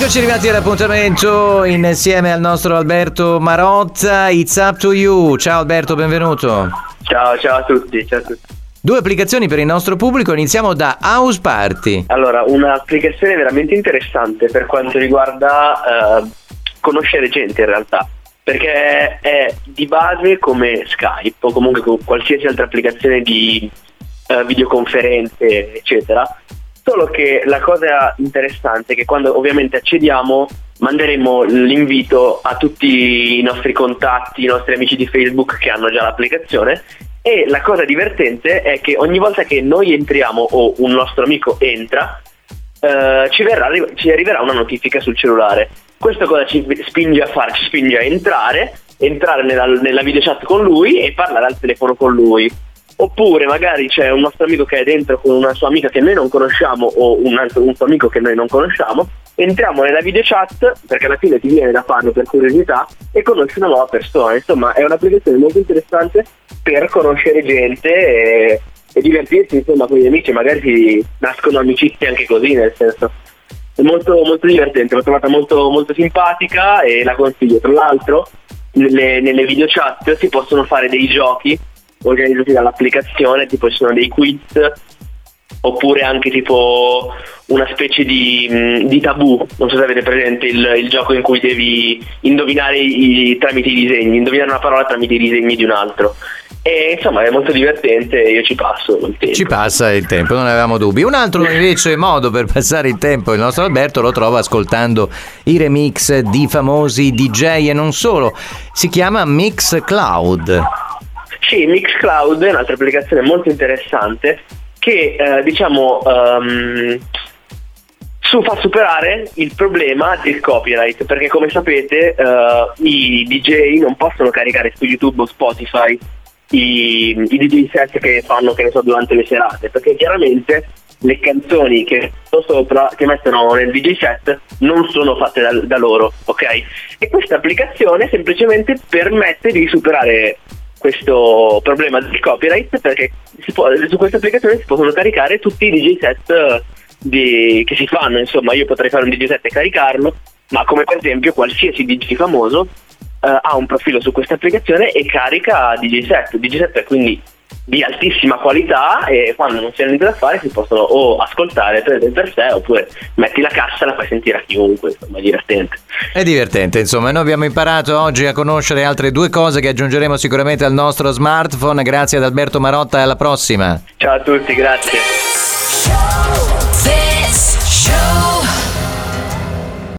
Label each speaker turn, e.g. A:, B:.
A: Eccoci arrivati all'appuntamento insieme al nostro Alberto Marotta. It's up to you. Ciao Alberto, benvenuto.
B: Ciao a tutti, ciao a tutti.
A: Due applicazioni per il nostro pubblico, iniziamo da House Party.
B: Allora, un'applicazione veramente interessante per quanto riguarda conoscere gente in realtà, perché è di base come Skype o comunque qualsiasi altra applicazione di videoconferenze eccetera, solo che la cosa interessante è che quando ovviamente accediamo manderemo l'invito a tutti i nostri contatti, i nostri amici di Facebook che hanno già l'applicazione, e la cosa divertente è che ogni volta che noi entriamo o un nostro amico entra ci arriverà una notifica sul cellulare. Questo cosa ci spinge a fare? Ci spinge a entrare nella videochat con lui e parlare al telefono con lui. Oppure magari c'è un nostro amico che è dentro con una sua amica che noi non conosciamo o un suo amico che noi non conosciamo, entriamo nella videochat perché alla fine ti viene da farlo per curiosità e conosci una nuova persona. Insomma, è un'applicazione molto interessante per conoscere gente e divertirsi insomma con gli amici, magari si nascono amicizie anche così, nel senso è molto, molto divertente, l'ho trovata molto, molto simpatica e la consiglio. Tra l'altro nelle videochat si possono fare dei giochi organizzati dall'applicazione, tipo ci sono dei quiz oppure anche tipo una specie di tabù. Non so se avete presente il gioco in cui devi indovinare tramite i disegni, indovinare una parola tramite i disegni di un altro. E insomma è molto divertente, io ci passo il tempo.
A: Ci passa il tempo, non avevamo dubbi. Un altro invece modo per passare il tempo, il nostro Alberto lo trova ascoltando i remix di famosi DJ e non solo. Si chiama Mixcloud.
B: Sì, Mixcloud è un'altra applicazione molto interessante che fa superare il problema del copyright, perché come sapete i DJ non possono caricare su YouTube o Spotify i DJ set che fanno, che ne so, durante le serate, perché chiaramente le canzoni che sopra, che mettono nel DJ set, non sono fatte da loro, ok? E questa applicazione semplicemente permette di superare questo problema del copyright, perché su questa applicazione si possono caricare tutti i DJ set che si fanno. Insomma, io potrei fare un DJ set e caricarlo, ma come per esempio qualsiasi DJ famoso ha un profilo su questa applicazione e carica DJ set quindi di altissima qualità, e quando non si hanno niente da fare si possono o ascoltare per sé oppure metti la cassa e la fai sentire a chiunque. Insomma, è divertente.
A: È divertente, insomma. Noi abbiamo imparato oggi a conoscere altre due cose che aggiungeremo sicuramente al nostro smartphone. Grazie ad Alberto Marotta e alla prossima.
B: Ciao a tutti, grazie.